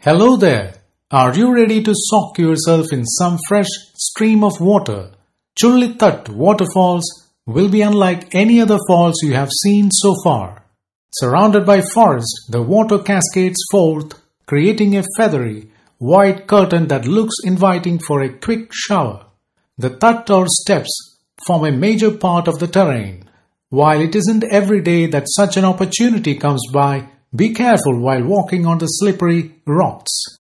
Hello there. Are you ready to soak yourself in some fresh stream of water? Chullitat waterfalls will be unlike any other falls you have seen so far. Surrounded by forest, the water cascades forth, creating a feathery, white curtain that looks inviting for a quick shower. The Tat or steps form a major part of the terrain. While it isn't every day that such an opportunity comes by, be careful while walking on the slippery rocks.